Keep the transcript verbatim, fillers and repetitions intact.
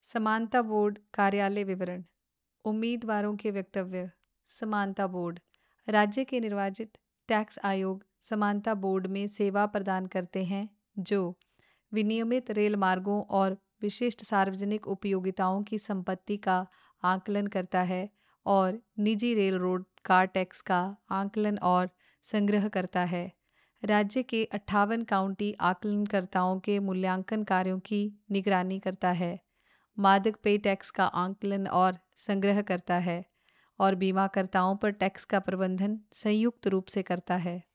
समानता बोर्ड कार्यालय विवरण। उम्मीदवारों के वक्तव्य। समानता बोर्ड राज्य के निर्वाचित टैक्स आयोग समानता बोर्ड में सेवा प्रदान करते हैं जो विनियमित रेल मार्गों और विशिष्ट सार्वजनिक उपयोगिताओं की संपत्ति का आकलन करता है और निजी रेल रोड कार टैक्स का आकलन और संग्रह करता है। राज्य के अट्ठावन काउंटी आकलनकर्ताओं के मूल्यांकन कार्यों की निगरानी करता है, मादक पेय टैक्स का आकलन और संग्रह करता है और बीमाकर्ताओं पर टैक्स का प्रबंधन संयुक्त रूप से करता है।